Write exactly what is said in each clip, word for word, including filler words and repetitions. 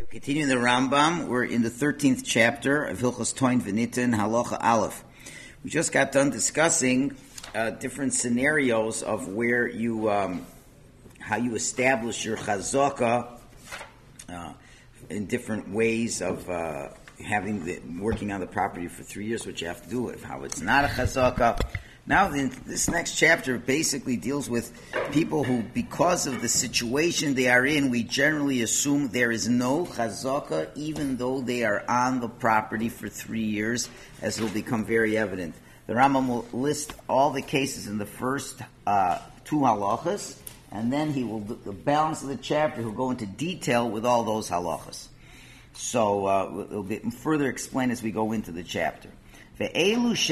Continuing the Rambam, we're in the thirteenth chapter of Hilchos Toin V'Nitin Halacha Aleph. We just got done discussing uh, different scenarios of where you, um, how you establish your chazaka uh, in different ways of uh, having the, working on the property for three years, what you have to do with, how it's not a chazaka. Now, this next chapter basically deals with people who, because of the situation they are in, we generally assume there is no chazaka, even though they are on the property for three years, as will become very evident. The Rambam will list all the cases in the first uh, two halachas, and then he will, the balance of the chapter, he'll go into detail with all those halachas. So uh, it'll be further explained as we go into the chapter. And these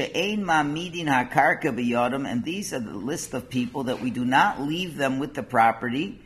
are the list of people that we do not leave them with the property,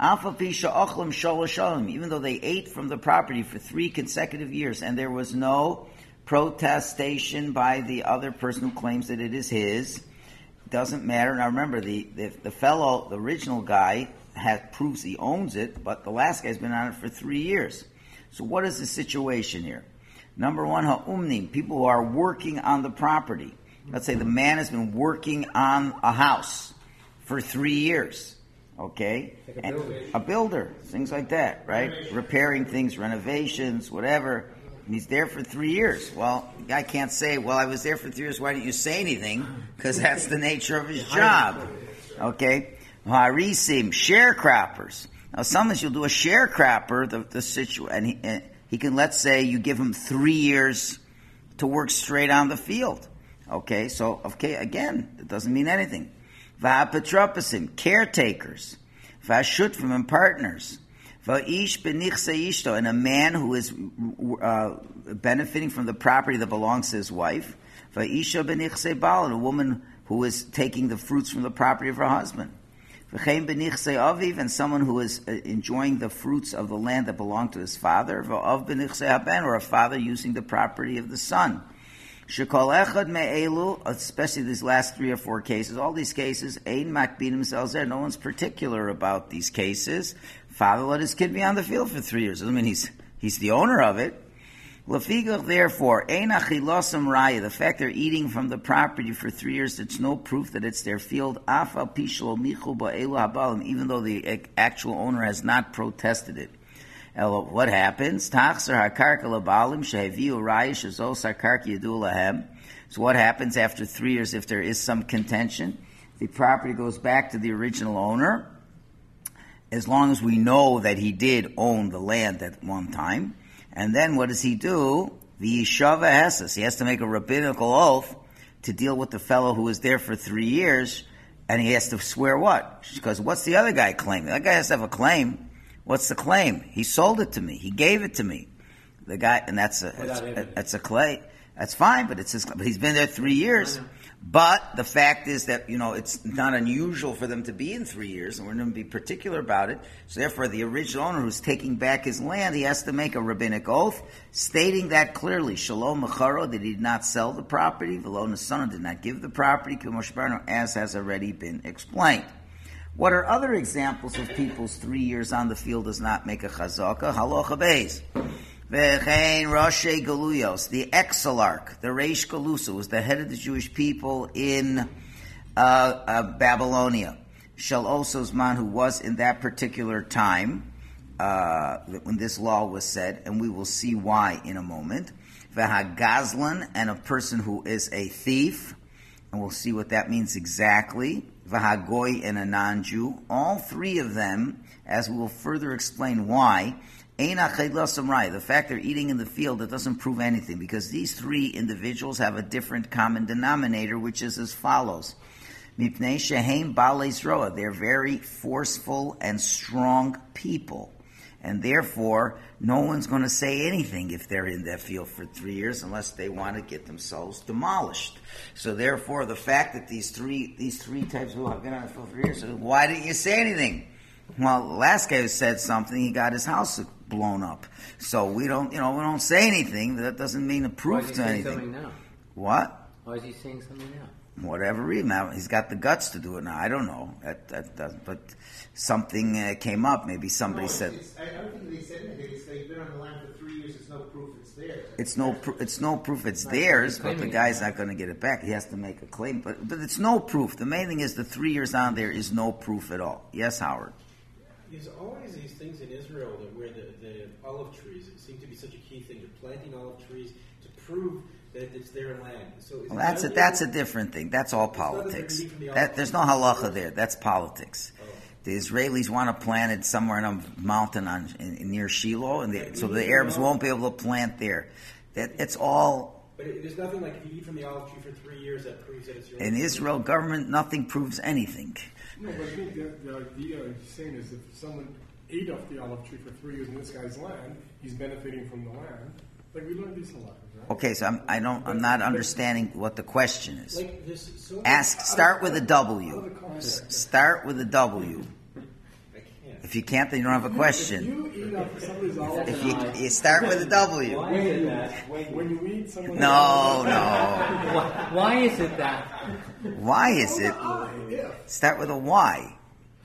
even though they ate from the property for three consecutive years, and there was no protestation by the other person who claims that it is his. It doesn't matter. Now remember, the, the, the fellow, the original guy, has proves he owns it, but the last guy's been on it for three years. So what is the situation here? Number one, ha'umnim, people who are working on the property. Let's say the man has been working on a house for three years, okay? Like a, and builder. a builder, things like that, right? Renovation. Repairing things, renovations, whatever. And he's there for three years. Well, the guy can't say, well, I was there for three years, why didn't you say anything? Because that's the nature of his job, okay? Harisim, sharecroppers. Now, sometimes you'll do a sharecropper, the, the situ, and he, and He can, let's say, you give him three years to work straight on the field. Okay, so, okay, again, it doesn't mean anything. Va'apatropasim, caretakers. Va'ashutfim, and partners. Va'ish benichse ishto, and a man who is uh, benefiting from the property that belongs to his wife. Va'isha benichse bal, and a woman who is taking the fruits from the property of her husband. And someone who is enjoying the fruits of the land that belonged to his father, or a father using the property of the son. Especially these last three or four cases, all these cases, no one's particular about these cases. Father let his kid be on the field for three years. I mean, he's he's the owner of it. Therefore, the fact they're eating from the property for three years, it's no proof that it's their field, even though the actual owner has not protested it. What happens? So what happens after three years if there is some contention? The property goes back to the original owner, as long as we know that he did own the land at one time. And then what does he do? The Yeshava Hesses. He has to make a rabbinical oath to deal with the fellow who was there for three years, and he has to swear what? Because what's the other guy claiming? That guy has to have a claim. What's the claim? He sold it to me. He gave it to me. The guy, and that's a, that's, that's a clay. That's fine, but it's his, but he's been there three years. But the fact is that, you know, it's not unusual for them to be in three years, and we're going to be particular about it. So therefore, the original owner who's taking back his land, he has to make a rabbinic oath, stating that clearly. Shalom Mecharo, that he did not sell the property. Velo Nesana, did not give the property, as has already been explained. What are other examples of people's three years on the field does not make a chazaka? Halacha beis. V'chein Rashi Galuyos, the exilarch, the Reish Galusa, was the head of the Jewish people in uh, uh, Babylonia. Shel Ososman, who was in that particular time, uh, when this law was said, and we will see why in a moment. V'hagazlan, and a person who is a thief, and we'll see what that means exactly. V'hagoy, and a non-Jew. All three of them, as we will further explain why, the fact they're eating in the field, it doesn't prove anything, because these three individuals have a different common denominator, which is as follows. They're very forceful and strong people, and therefore no one's going to say anything if they're in that field for three years unless they want to get themselves demolished. So therefore, the fact that these three these three types of people have been on the field for years, so why didn't you say anything? Well, the last guy who said something, he got his house blown up. So we don't, you know, we don't say anything. That doesn't mean a proof to anything. Why is he saying something now? What? Why is he saying something now? Whatever reason. Now, he's got the guts to do it now. I don't know. That, that, that, but something uh, came up. Maybe somebody no, said... It's, I don't think they said anything. It's like been on the line theirs. It's no, pr- it's no proof it's theirs, but the guy's not going to get it back. He has to make a claim, but but it's no proof. The main thing is the three years on there is no proof at all. Yes, Howard. There's always these things in Israel that where the, the olive trees seem to be such a key thing. They're planting olive trees to prove that it's their land. So well, that's a that's a different thing. That's all politics. The that, there's no halacha there. That's politics. Oh. The Israelis want to plant it somewhere in a mountain on in, near Shiloh, and the, so the Arabs won't be able to plant there. That it's all. But it, there's nothing like if you eat from the olive tree for three years that proves that it's your. In Israel government, nothing proves anything. No, but I think the, the idea he's saying is if someone ate off the olive tree for three years in this guy's land, he's benefiting from the land. Like we learned these a lot. Right? Okay, so I'm, I don't. I'm not understanding what the question is. Like this, so Ask. Start with a W. Start with a W. If you can't, then you don't have a question. If you eat off somebody's olive If you, you start with a W. Why is it that? When you eat someone's No, no. Why, why is it that? Why is it? Start with a Y.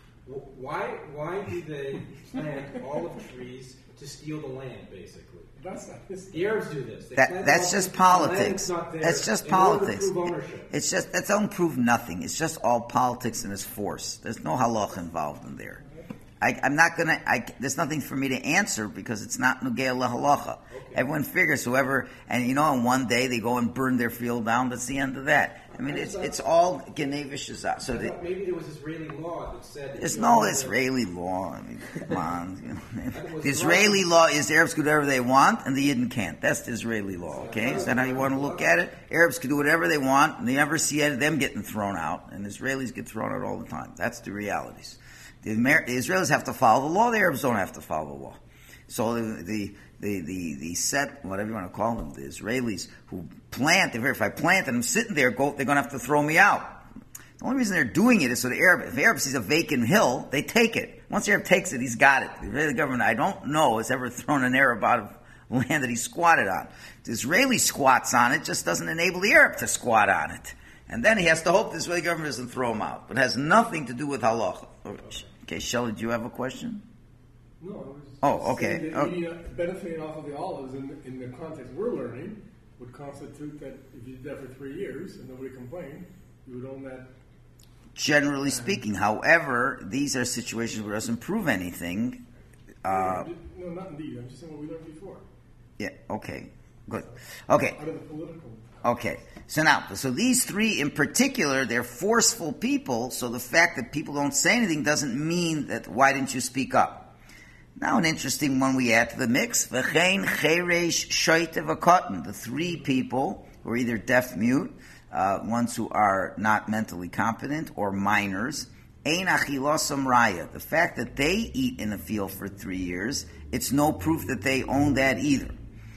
Why? Why do they plant olive trees to steal the land, basically? That's not this. The Arabs do this. They That, that's just politics. That's just politics. Ownership. It's just that don't prove nothing. It's just all politics and it's force. There's no halacha involved in there. I, I'm not gonna. I, there's nothing for me to answer because it's not nugei lahalacha. Okay. Everyone figures whoever, and you know, on one day they go and burn their field down. That's the end of that. I mean, it's it's all genei v'shazah. So the, maybe there was Israeli law that said that there's no Israeli law. I mean, come on. You know. The Israeli law is Arabs can do whatever they want and the Yidden can't. That's the Israeli law. Okay, is that how you want to look at it? Arabs can do whatever they want, and they never see them getting thrown out, and Israelis get thrown out all the time. That's the realities. The, Amer- the Israelis have to follow the law. The Arabs don't have to follow the law. So the the the the, the set, whatever you want to call them, the Israelis who plant, if I plant and I'm sitting there, go, they're going to have to throw me out. The only reason they're doing it is so the Arab, if the Arab sees a vacant hill, they take it. Once the Arab takes it, he's got it. The Israeli government, I don't know, has ever thrown an Arab out of land that he squatted on. The Israeli squats on it, just doesn't enable the Arab to squat on it. And then he has to hope the Israeli government doesn't throw him out. But it has nothing to do with halacha. Okay, Shelley, do you have a question? No, I was oh, okay. That eating, uh, benefiting off of the olives in, in the context we're learning would constitute that if you did that for three years and nobody complained, you would own that. Generally speaking, however, these are situations where it doesn't prove anything. Uh, no, not indeed. I'm just saying what we learned before. Yeah, okay. Good. Okay. Out of the political. Okay. So now, so these three in particular, they're forceful people, so the fact that people don't say anything doesn't mean that, why didn't you speak up? Now an interesting one we add to the mix. V'chein cheresh shoyte v'kotten. The three people who are either deaf mute, uh, ones who are not mentally competent, or minors. Ein achilosam raya. The fact that they eat in a field for three years, it's no proof that they own that either.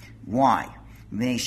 Why? Because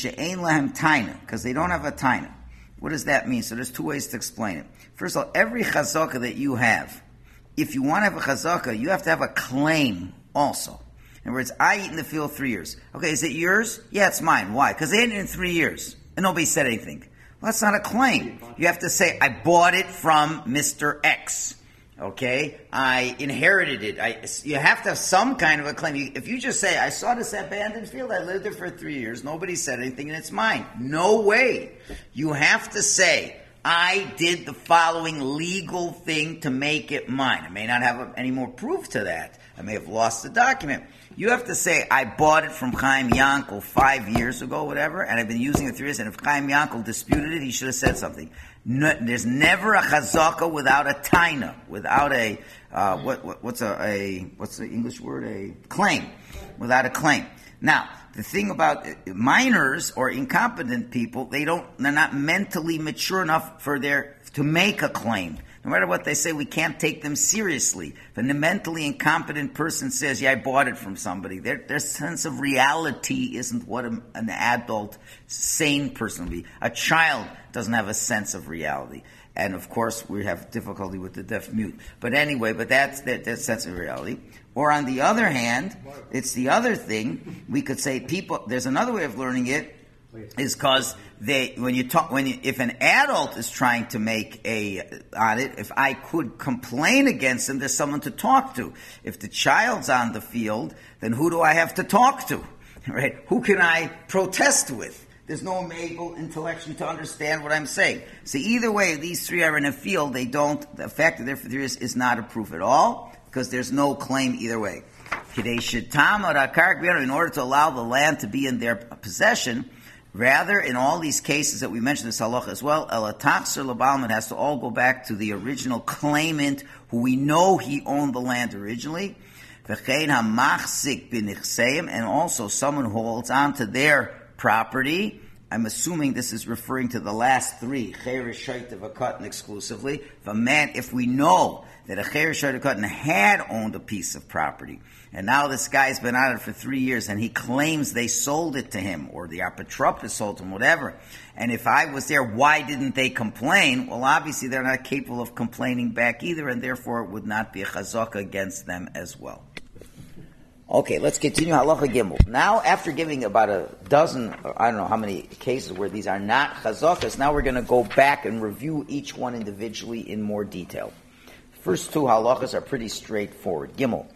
they don't have a taina. What does that mean? So there's two ways to explain it. First of all, every chazaka that you have, if you want to have a chazaka, you have to have a claim also. In other words, I eat in the field three years. Okay, is it yours? Yeah, it's mine. Why? Because they ate it in three years, and nobody said anything. Well, that's not a claim. You have to say, I bought it from Mister X. Okay, I inherited it. I, you have to have some kind of a claim. You, if you just say, I saw this abandoned field, I lived there for three years, nobody said anything, and it's mine. No way. You have to say, I did the following legal thing to make it mine. I may not have any more proof to that. I may have lost the document. You have to say, I bought it from Chaim Yankel five years ago, whatever, and I've been using it three years, and if Chaim Yankel disputed it, he should have said something. No, there's never a chazaka without a taina, without a, uh, what, what, what's a, a, what's the English word? A claim. Without a claim. Now, the thing about minors or incompetent people, they don't, they're not mentally mature enough for their, to make a claim. No matter what they say, we can't take them seriously. If a mentally incompetent person says, yeah, I bought it from somebody, their, their sense of reality isn't what a, an adult, sane person would be. A child doesn't have a sense of reality. And of course, we have difficulty with the deaf mute. But anyway, but that's that, that sense of reality. Or on the other hand, it's the other thing, we could say people, there's another way of learning it, is because they, when you talk, when you, if an adult is trying to make a on it, if I could complain against them, there's someone to talk to. If the child's on the field, then who do I have to talk to? right? Who can I protest with? There's no one able intellectually to understand what I'm saying. So either way, these three are in a field, they don't, the fact that they're for three years is not a proof at all, because there's no claim either way. In order to allow the land to be in their possession, rather, in all these cases that we mentioned this halacha as well, it has to all go back to the original claimant who we know he owned the land originally. And also someone who holds on to their property. I'm assuming this is referring to the last three, Cheresh, Shaitav, Akatan exclusively. If a man, if we know that a Cheresh, Shaitav, Akatan had owned a piece of property, and now this guy's been on it for three years, and he claims they sold it to him, or the apotropos sold to him, whatever. And if I was there, why didn't they complain? Well, obviously they're not capable of complaining back either, and therefore it would not be a chazaka against them as well. Okay, let's continue halacha gimel. Now, after giving about a dozen, I don't know how many cases where these are not chazakas, now we're going to go back and review each one individually in more detail. First two halachas are pretty straightforward. Gimel.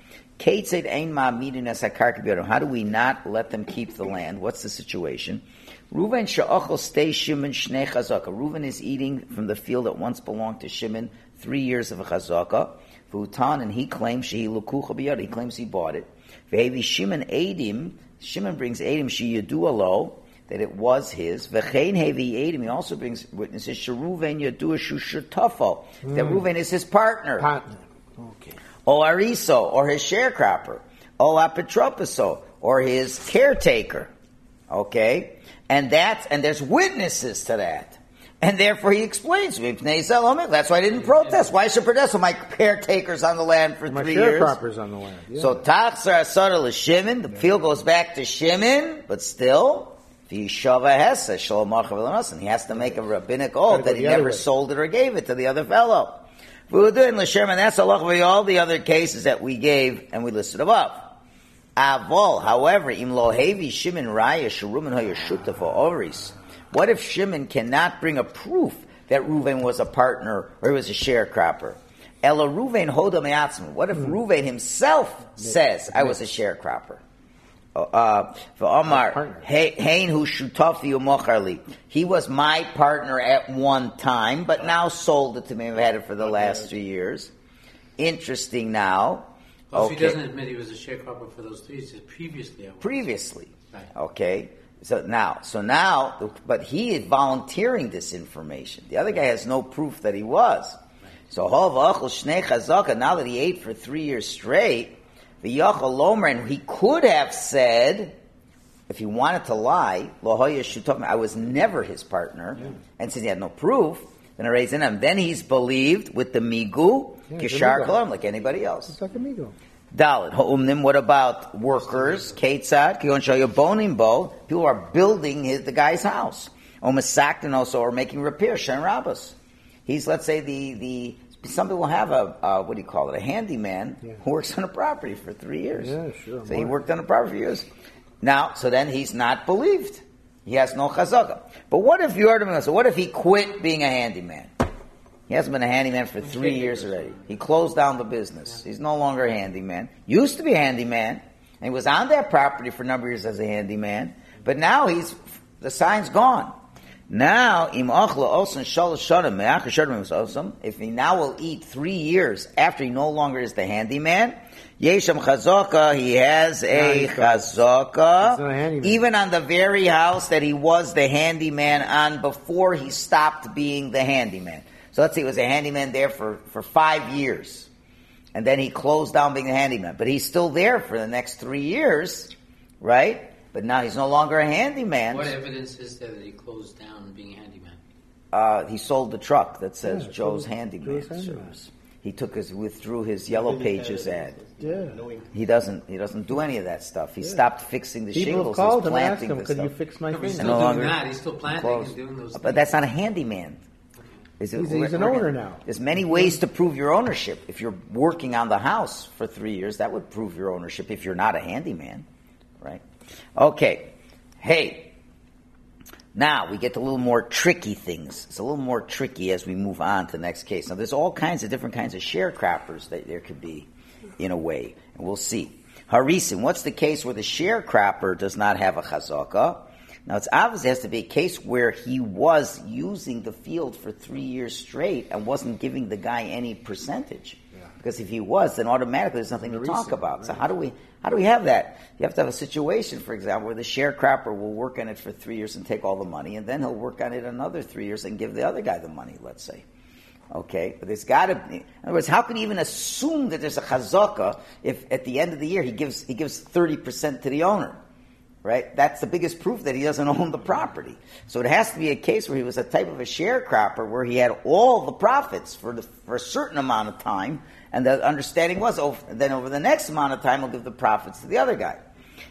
How do we not let them keep the land? What's the situation? Reuven she'achol stay Shimon shnei chazaka. Reuven is eating from the field that once belonged to Shimon, three years of a chazaka. V'utan, and he claims shehi lukucha biyad. He claims he bought it. V'hevi Shimon edim. Shimon brings edim she yadua lo, that it was his. V'chein hevi edim. He also brings witnesses sheruven yadua shushutafo, that Reuven is his partner. Partner. Okay. O ariso, or his sharecropper. O apotroposo, or his caretaker. Okay? And that's, and there's witnesses to that. And therefore he explains, that's why I didn't protest. Why should I protest? So my caretaker's on the land for my three years. My sharecropper's on the land. Yeah. So Tachzar Asara l'Shimon, the field goes back to Shimon, but still, V'yishava hesa shalom achav l'nasan. He has to make a rabbinic oath that he never way. sold it or gave it to the other fellow. V'udu and l'Shimon, that's Allah for all the other cases that we gave and we listed above. Avol, however, im lo hevi Shimon raya sherumen hayashutav oris. What if Shimon cannot bring a proof that Reuven was a partner or he was a sharecropper? Ela Reuven hoda me'atzman. What if mm. Reuven himself says, I was a sharecropper? Uh, Omar, hein hu shutafi umocharli. He was my partner at one time, but now sold it to me. I've had it for the last three years. Interesting now. Well, okay. If he doesn't admit he was a sharecropper for those three, he says previously I was. Previously. Right. Okay. So now, so now, but he is volunteering this information. The other guy has no proof that he was. So, now that he ate for three years straight, the Yachal Lomer, and he could have said, if he wanted to lie, I was never his partner, yeah. And since he had no proof, then I raised in him. Then he's believed with the migu, kishar kalam, like anybody else. It's like a migu. Dalit ha'umnim. What about workers? Ketzad kiyon shayabonim bo. People are building his, the guy's house. Or masaktin also, or making repairs. Shen rabbis. He's, let's say, the the. Some people have a uh, what do you call it? A handyman yeah. who works on a property for three years. Yeah, sure. So more. He worked on a property for years. Now, so then he's not believed. He has no chazaka. But what if you heard him? So what if he quit being a handyman? He hasn't been a handyman for three years already. He closed down the business. He's no longer a handyman. Used to be a handyman, and he was on that property for a number of years as a handyman. But now he's the sign's gone. Now, if he now will eat three years after he no longer is the handyman, Yesham chazaka, he has a chazaka, even on the very house that he was the handyman on before he stopped being the handyman. So let's say he was a handyman there for, for five years. And then he closed down being a handyman. But he's still there for the next three years, right? But now he's no longer a handyman. What evidence is there that he closed down being a handyman? Uh, he sold the truck that says yeah, Joe's Handyman Joe's Service. He took his, withdrew his Yellow Pages ad. Yeah. He doesn't, he doesn't do any of that stuff. He yeah. stopped fixing the People shingles. People have called He's him and asked him, could stuff. you fix my no, thing? He's still no doing longer that. He's still planting and doing those But things. that's not a handyman. Is it, he's, he's an owner now. There's many ways to prove your ownership. If you're working on the house for three years, that would prove your ownership if you're not a handyman, right? Okay. Hey. Now we get to a little more tricky things. It's a little more tricky as we move on to the next case. Now there's all kinds of different kinds of sharecroppers that there could be in a way, and we'll see. Harisin, what's the case where the sharecropper does not have a chazaka? Now, it's obviously has to be a case where he was using the field for three years straight and wasn't giving the guy any percentage. Yeah. Because if he was, then automatically there's nothing to Harisin, talk about. right. So how do we how do we have that? You have to have a situation, for example, where the sharecropper will work on it for three years and take all the money, and then he'll work on it another three years and give the other guy the money, let's say. Okay, but there's got to be. In other words, how can you even assume that there's a chazaka if at the end of the year he gives he gives thirty percent to the owner, right? That's the biggest proof that he doesn't own the property. So it has to be a case where he was a type of a sharecropper where he had all the profits for the for a certain amount of time, and the understanding was, oh, then over the next amount of time he'll give the profits to the other guy.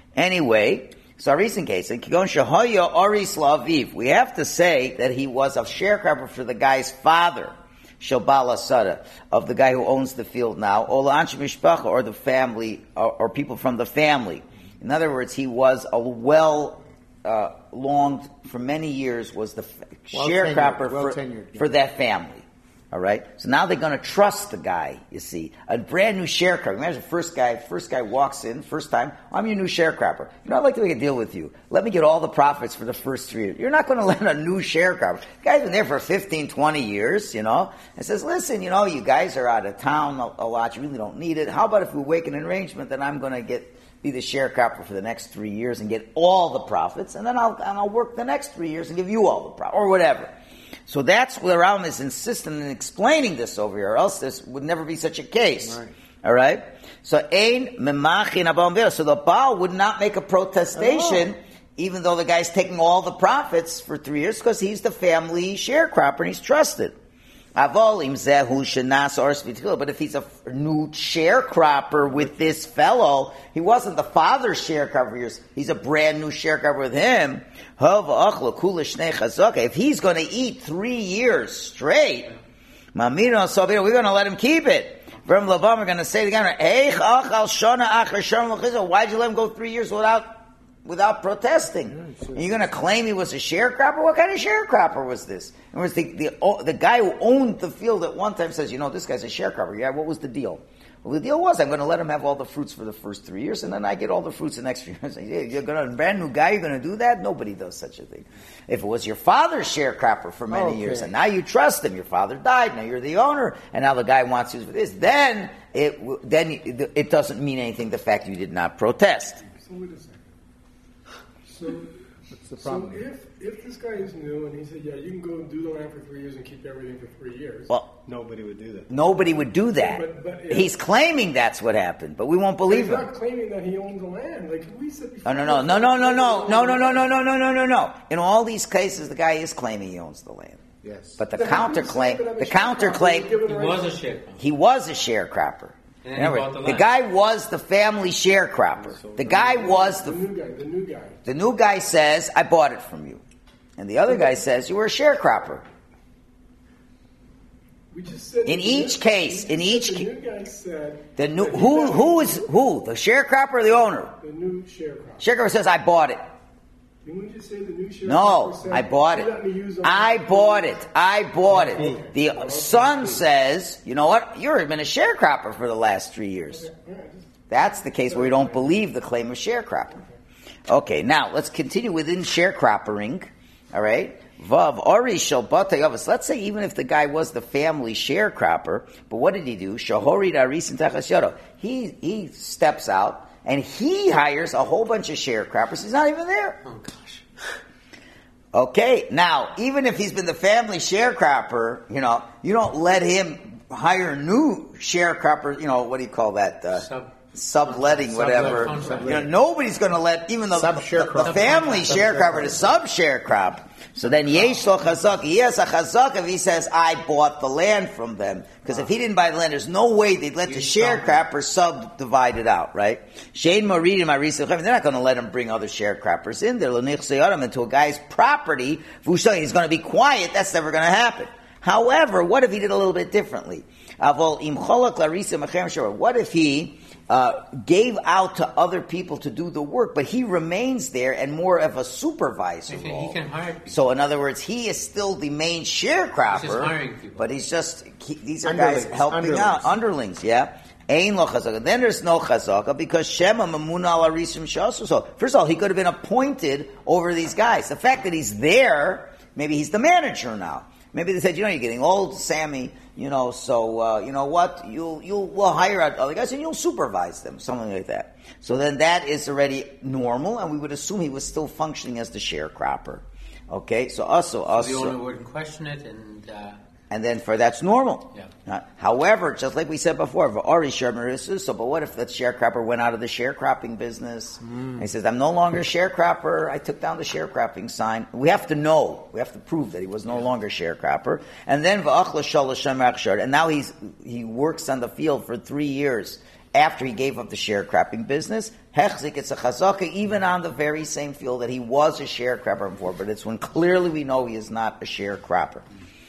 Anyway. So our recent case, in Kigon Shahoya Oris Laviv, we have to say that he was a sharecropper for the guy's father. Shabala Sada, of the guy who owns the field now, or or the family, or, or people from the family. In other words, he was a well, uh, long, for many years, was the Well sharecropper tenured, well for, tenured, yeah. for that family. All right? So now they're going to trust the guy, you see. A brand new sharecropper. Imagine first guy, first guy walks in, first time, I'm your new sharecropper. You know, I'd like to make a deal with you. Let me get all the profits for the first three years. You're not going to let a new sharecropper. The guy's been there for fifteen, twenty years, you know, and says, listen, you know, you guys are out of town a, a lot. You really don't need it. How about if we make an arrangement that I'm going to get be the sharecropper for the next three years and get all the profits, and then I'll, and I'll work the next three years and give you all the profits, or whatever. So that's where Rambam is insistent in explaining this over here, or else this would never be such a case. Right. All right? So, ein memachin abam v'el. So the Baal would not make a protestation, Oh. even though the guy's taking all the profits for three years, because he's the family sharecropper and he's trusted. Avol im zehu shenas ors v'tchila. But if he's a f- new sharecropper with this fellow, he wasn't the father's sharecropper. He's a brand new sharecropper with him. If he's going to eat three years straight, we're going to let him keep it. From Lavam, we're going to say to the guy, why'd you let him go three years without without protesting? And you're going to claim he was a sharecropper? What kind of sharecropper was this? In other words, the, the, the guy who owned the field at one time says, you know, this guy's a sharecropper. Yeah, what was the deal? Well, the deal was I'm going to let him have all the fruits for the first three years, and then I get all the fruits the next few years. Yeah, you're going to, a brand new guy, you're going to do that? Nobody does such a thing. If it was your father's sharecropper for many Okay. years, and now you trust him, your father died, now you're the owner, and now the guy wants you for this, then it then it doesn't mean anything, the fact you did not protest. So wait a second. So, What's the so problem? if if this guy is new and he said, yeah, you can go and do the land for three years and keep everything for three years. Well, Nobody would do that. nobody would do that. But- but if- He's claiming that's what happened, but we won't But believe he's him. not claiming that he owns the land. Like we said before. No, no, no, no, no, no, no, no, no, no, no, no, no, no, no, no. In all these cases, the guy is claiming he owns the land. Yes. But the Then how can you counterclaim, say that I'm the a sharecropper counterclaim, given He the right was a to- sharecropper. he was a sharecropper. And then In he other bought words, the the land. guy was the family sharecropper. The guy was The the, new guy. The new guy. the new guy says, I bought it from you. And the other guy says, you were a sharecropper. We just said In that each the- case, we in just each said the ca- new guy said The new, that he who, got- who is, who? The sharecropper or the owner? the new sharecropper. Sharecropper says, I bought it. Didn't we just say the new sharecropper No, said, I bought "You let me use it. the I land bought for it. I bought it. The son says, you know what? You've been a sharecropper for the last three years. All right, just- That's the case where we don't believe the claim of sharecropper. Okay, now let's continue within sharecroppering. All right. Vav Ori Shel Batei Avos. Let's say even if the guy was the family sharecropper, but what did he do? Shahori Daris and Tachas Yodo. He he steps out and he hires a whole bunch of sharecroppers. He's not even there. Oh gosh. Okay, now, even if he's been the family sharecropper, you know, you don't let him hire new sharecroppers, you know, what do you call that? Uh, Sub- subletting, Sub- whatever. subletting. You know, nobody's going to let, even though the, the, Sub-sharecropper. the family sharecropper, the sub-sharecropper. So then, yesh lo chazak. He has a chazak if he says, I bought the land from them. Because if he didn't buy the land, there's no way they'd let the You sharecropper subdivide it out, right? Shane Maridim, they're not going to let him bring other sharecroppers in there. Into a guy's property. He's going to be quiet. That's never going to happen. However, what if he did a little bit differently? What if he uh, gave out to other people to do the work, but he remains there and more of a supervisor He can- role? he can hire people. So, in other words, he is still the main sharecropper, He's just hiring people. but he's just he, these are guys Underlings, helping underlings. out, underlings, yeah. Ein lo chazaka. Then there's no chazaka because Shema mamuna al arisim shasu. So first of all, he could have been appointed over these guys. The fact that he's there, maybe he's the manager now. Maybe they said, you know, you're getting old, Sammy. You know, so uh, you know what? You'll you'll we'll hire out other guys and you'll supervise them, something like that. So then that is already normal, and we would assume he was still functioning as the sharecropper. Okay, so also also. So the owner wouldn't question it, and. Uh, And then for that's normal. Yeah. Uh, however, just like we said before, Ari so but what if that sharecropper went out of the sharecropping business? Mm. He says, I'm no longer a sharecropper. I took down the sharecropping sign. We have to know. We have to prove that he was no yeah. longer a sharecropper. And then and now he's he works on the field for three years after he gave up the sharecropping business. Hechzik, it's a chazaka even on the very same field that he was a sharecropper before, but it's when clearly we know he is not a sharecropper.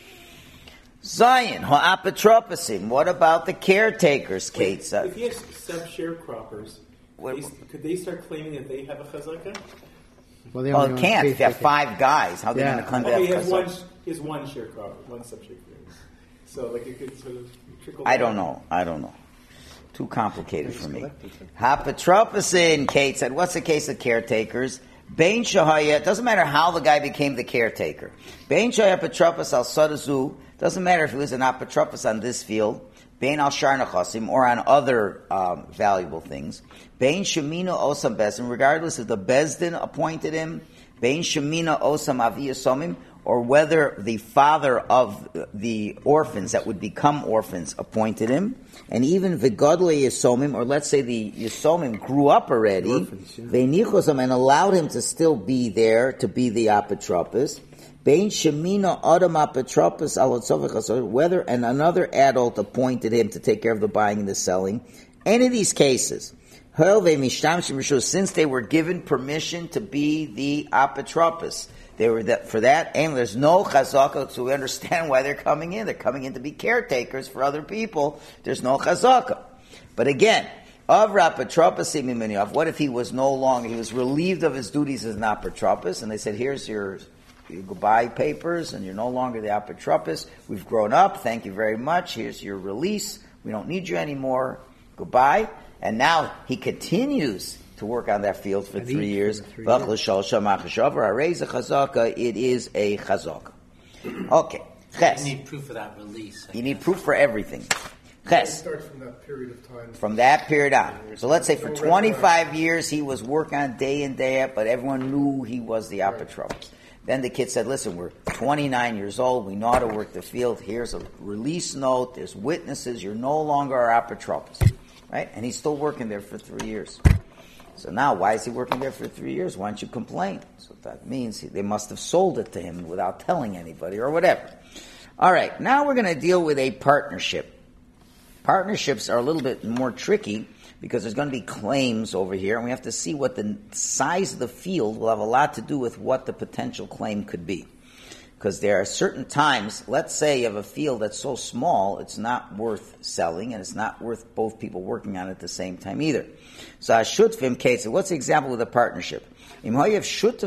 Zion, ha'apatropasim. What about the caretakers, Kate? Wait, if he has some sharecroppers, they, could they start claiming that they have a chazaka? Well, they well only it can't. pay If you have five guys, how are they Yeah. going to claim Okay, he they have has one. chazaka? He has one sharecropper, one sub-sharecropper. So, like, it could sort of trickle. I down. don't know. I don't know. Too complicated for me. Hapatropasin, Kate said. What's the case of caretakers? Bein shahaya. It doesn't matter how the guy became the caretaker. Bein shahaya patropas al sadazu. Doesn't matter if he was an apotropos on this field, bein al shar nechasim, or on other um, valuable things. Bein shemina osam bezdin, regardless if the bezdin appointed him, bein shemina osam avi yasomim, or whether the father of the orphans that would become orphans appointed him, and even v'godle yasomim, or let's say the yasomim grew up already, ve'nichosam, yeah. and allowed him to still be there to be the apotropos. Bein shemina adam apotropos al whether and another adult appointed him to take care of the buying and the selling. Any of these cases, since they were given permission to be the apotropos, they were that for that aim. There's no chazaka, so we understand why they're coming in. They're coming in to be caretakers for other people. There's no chazaka. But again, of rapotropos, what if he was no longer, he was relieved of his duties as an apotropos, and they said, here's your You goodbye papers, and you're no longer the apotropos. We've grown up. Thank you very much. Here's your release. We don't need you anymore. Goodbye. And now he continues to work on that field for three years. It is a chazaka. Okay. You need proof of that release. You need proof for everything. It starts from that period of time. From that period on. So let's say for twenty-five years he was working on day in, day out, but everyone knew he was the apotropos. Then the kid said, listen, we're twenty-nine years old. We know how to work the field. Here's a release note. There's witnesses. You're no longer our apotropos. Right? And he's still working there for three years. So now, why is he working there for three years? Why don't you complain? So that means he, they must have sold it to him without telling anybody or whatever. All right. Now we're going to deal with a partnership. Partnerships are a little bit more tricky because there's going to be claims over here, and we have to see what the size of the field will have a lot to do with what the potential claim could be. Because there are certain times, let's say you have a field that's so small, it's not worth selling, and it's not worth both people working on it at the same time either. So a shutfim case, what's the example of a partnership? Let's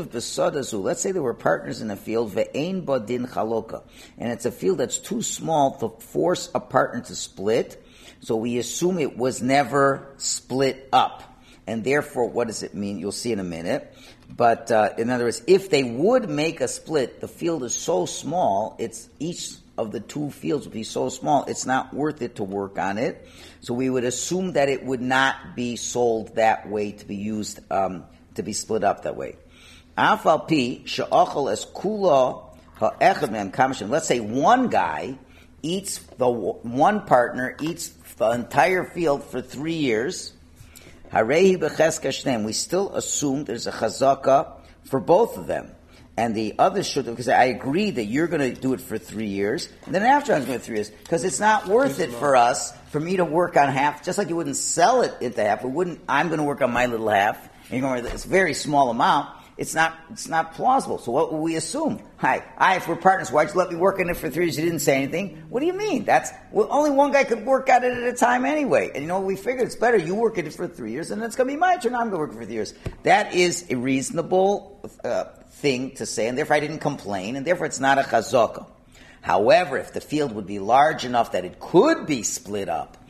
say there were partners in a field, ve'ein badin chaloka, and it's a field that's too small to force a partner to split, so we assume it was never split up. And therefore, what does it mean? You'll see in a minute. But uh, in other words, if they would make a split, the field is so small, it's each of the two fields would be so small, it's not worth it to work on it. So we would assume that it would not be sold that way to be used, um, to be split up that way. Afal pi she'achol es kula ha'echad me'em kamashim. Let's say one guy eats, the one partner eats the entire field for three years. Harehi b'cheska shneim. We still assume there's a chazaka for both of them. And the other should, because I agree that you're going to do it for three years, and then after I'm going to do it for three years, because it's not worth it for us, for me to work on half, just like you wouldn't sell it into half, we wouldn't, I'm going to work on my little half, and you're going to, it's a very small amount, it's not, it's not plausible. So what will we assume? Hi, I, if we're partners, why'd you let me work on it for three years? You didn't say anything. What do you mean? That's, well, only one guy could work on it at a time anyway. And you know, we figured it's better you work at it for three years, and it's going to be my turn, I'm going to work for three years. That is a reasonable, uh, thing to say, and therefore I didn't complain, and therefore it's not a chazaka. However, if the field would be large enough that it could be split up,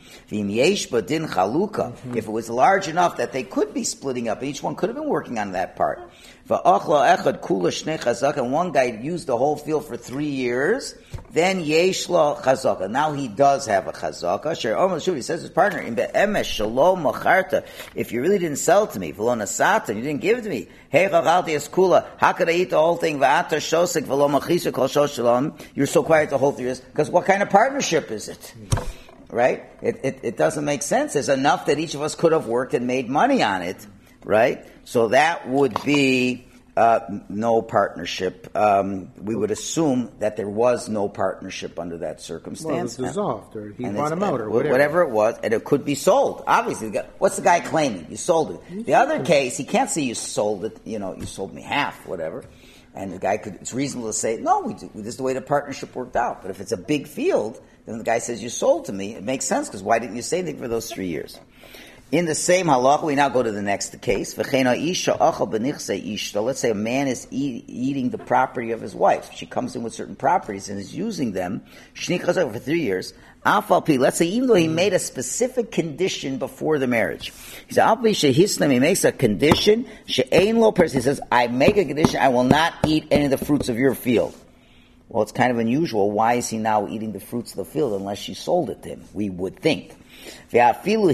V'im yesh ba din chaluka, if it was large enough that they could be splitting up, each one could have been working on that part. V'achla echad kula shnei chazaka, and one guy used the whole field for three years, then yesh lo chazaka. Now he does have a chazaka. Sher Omer Shuv, he says his partner, in be'emesh shalom macharta, if you really didn't sell to me, v'lo nasata, you didn't give it to me, hey chachalti es kula, how could I eat the whole thing, v'ata shosek v'lo machisa kol shosh shalom, you're so quiet the whole three years, because what kind of partnership is it? Right? It, it, it doesn't make sense. There's enough that each of us could have worked and made money on it, right? So that would be uh, no partnership. Um, we would assume that there was no partnership under that circumstance. Well, it was dissolved, or he And bought it's- him out, or and whatever. whatever it was, and it could be sold. Obviously, the guy- what's the guy claiming? You sold it. The other case, he can't say you sold it. You know, you sold me half, whatever. And the guy could. It's reasonable to say, no, we do. This is the way the partnership worked out. But if it's a big field, then the guy says you sold to me. It makes sense because why didn't you say anything for those three years? In the same halacha, we now go to the next case. Let's say a man is eat, eating the property of his wife. She comes in with certain properties and is using them for three years. Let's say even though he made a specific condition before the marriage. He says, he makes a condition. He says, I make a condition, I will not eat any of the fruits of your field. Well, it's kind of unusual. Why is he now eating the fruits of the field unless she sold it to him? We would think. Even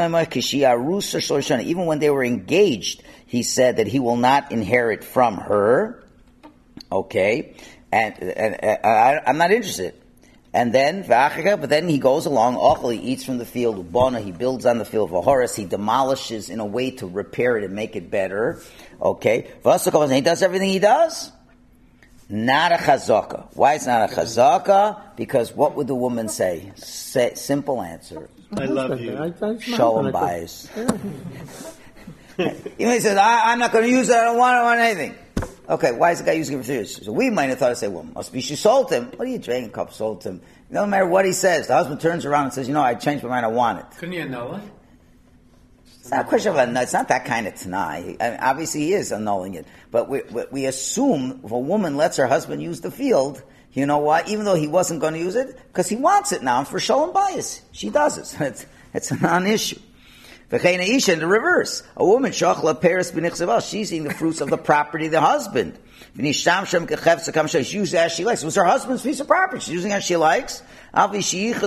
when they were engaged, he said that he will not inherit from her. Okay, and, and, and I, I'm not interested. And then, but then he goes along. He eats from the field. He builds on the field. He demolishes in a way to repair it and make it better. Okay, he does everything he does. Not a chazaka. Why it's not a chazaka? Because what would the woman say? say simple answer. I love you. I, I, Shalom bias. Even he says, I, I'm not going to use it. I don't want, I don't want anything. Okay, why is the guy using it for three years? So we might have thought to say, well, must be she sold him. What are you drinking cup sold him? No matter what he says, the husband turns around and says, you know, I changed my mind, I want it. Couldn't you annul it? It's not a question of a, it's not that kind of tanai. I mean, obviously he is annulling it. But we, we, we assume if a woman lets her husband use the field, you know what, even though he wasn't going to use it, because he wants it now for shalom bias. She does it. So it's, it's a non-issue. In the reverse, a woman, she's eating the fruits of the property of the husband. She's using it as she likes. It was her husband's piece of property. She's using it as she likes. Even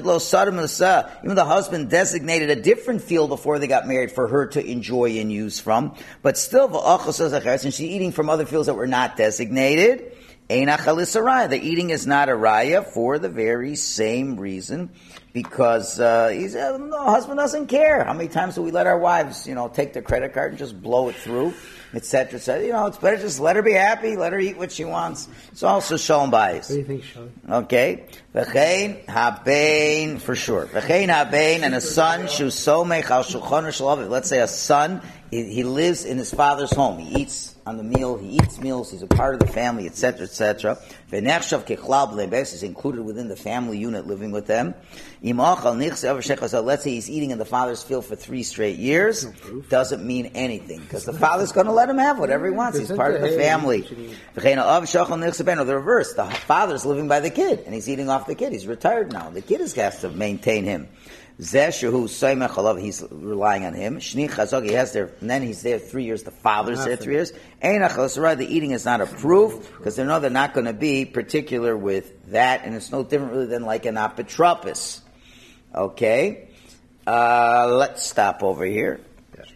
the husband designated a different field before they got married for her to enjoy and use from. But still, and she's eating from other fields that were not designated. The eating is not a raya for the very same reason, because uh, he's, uh, no, husband doesn't care. How many times do we let our wives, you know, take the credit card and just blow it through, et cetera, et cetera? You know, it's better just let her be happy, let her eat what she wants. It's also shalom bayis. What do you think, Sean? Okay, v'chein habein for sure. V'chein habein, and a son shusomech al shulchan shalav. Let's say a son, he, he lives in his father's home. He eats on the meal, he eats meals, he's a part of the family, et cetera, et cetera. V'nechshav kechlal b'leibes is included within the family unit living with them. Let's say he's eating in the father's field for three straight years. Doesn't mean anything, because the father's going to let him have whatever he wants. He's part of the family. Or the reverse, the father's living by the kid, and he's eating off the kid. He's retired now. The kid has to maintain him. He's relying on him. He has there, and then he's there three years. The father's there three years. The eating is not a proof, because they know they're not going to be particular with that, and it's no different really than like an apotropos. Okay, uh, let's stop over here.